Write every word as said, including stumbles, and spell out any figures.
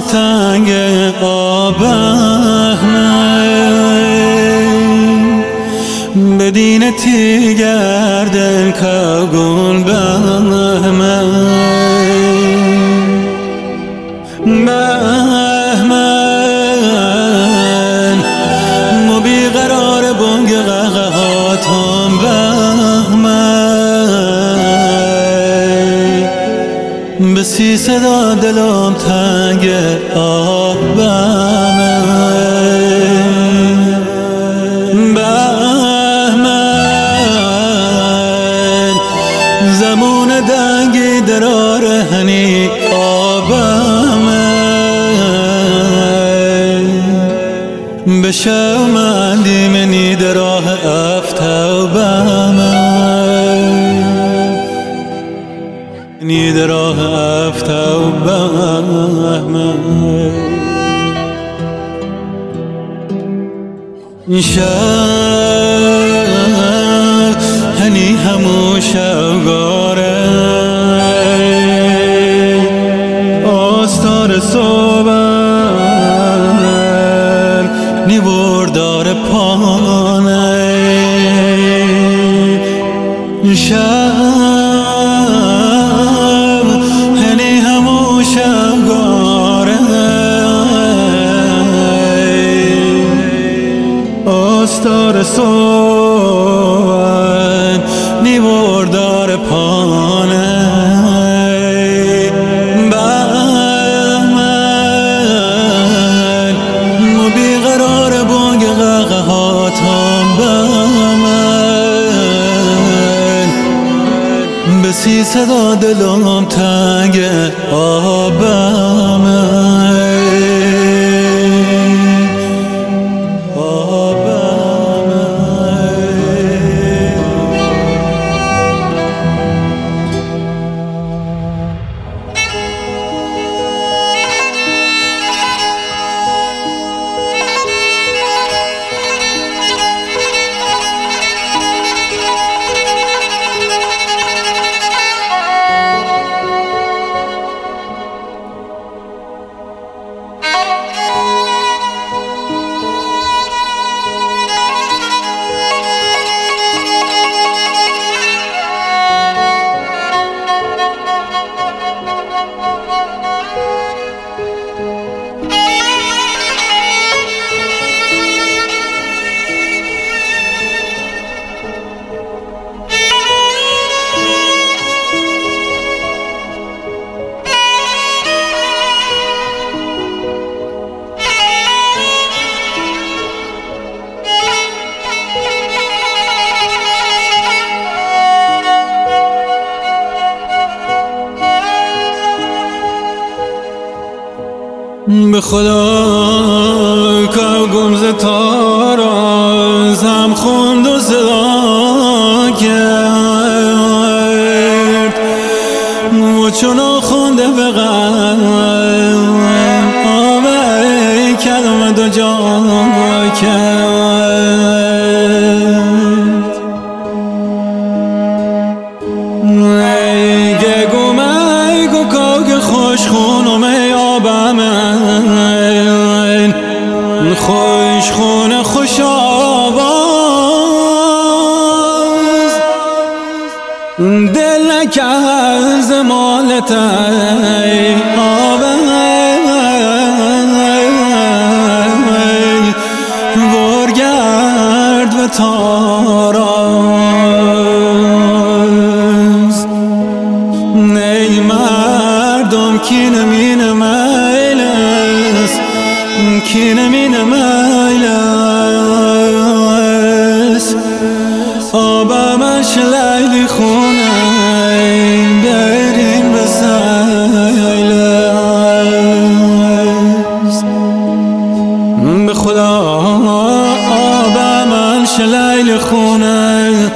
تنگ آبم بدینتی گردن کاغون بهمن بهمن مو بیقرار بونگ غغهاتم بهمن بسی صدا دلم تنگ آب بهمن زمون دنگی درار هنی آبم بشه من دیمنی دراه افتوبم نی دراه افتوبم شب هنی همو شوگاره آستار صبح نیوردار پانه شب هنی همو شوگاره آستار صبح نیوردار پانه بسی صدا دلم تنگ آبم به خدا که گمز تارا زم خوند و صدا کرد و چون خونده به قلب آبه کلمه دو جا کرد ایگه گم ایگو کاگ خوش خونم ای آبم خوش خونه خوش آواز دل نکرد زمالت ای آبم ورگرد و تاراز ای مردم کی نمین میلست کی نمین میلست آبمش لیلی خونه بریم به سیلست به خدا آبمش لیلی خونه